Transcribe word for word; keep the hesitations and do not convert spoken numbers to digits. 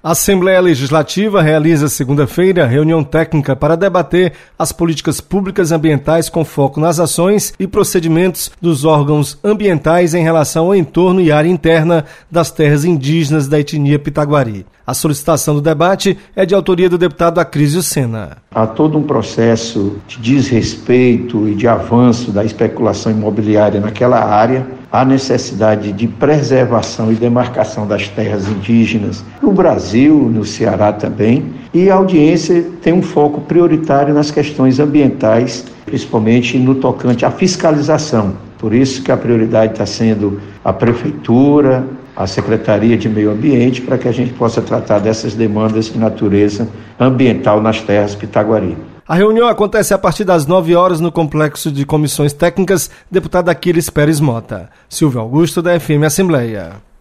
A Assembleia Legislativa realiza segunda-feira reunião técnica para debater as políticas públicas ambientais com foco nas ações e procedimentos dos órgãos ambientais em relação ao entorno e área interna das terras indígenas da etnia Pitaguari. A solicitação do debate é de autoria do deputado Acrísio Sena. Há todo um processo de desrespeito e de avanço da especulação imobiliária naquela área. Há necessidade de preservação e demarcação das terras indígenas no Brasil, no Ceará também. E a audiência tem um foco prioritário nas questões ambientais, principalmente no tocante à fiscalização. Por isso que a prioridade está sendo a Prefeitura, a Secretaria de Meio Ambiente, para que a gente possa tratar dessas demandas de natureza ambiental nas terras Pitaguari. A reunião acontece a partir das nove horas no Complexo de Comissões Técnicas, deputado Aquiles Pérez Mota. Silvio Augusto, da F M Assembleia.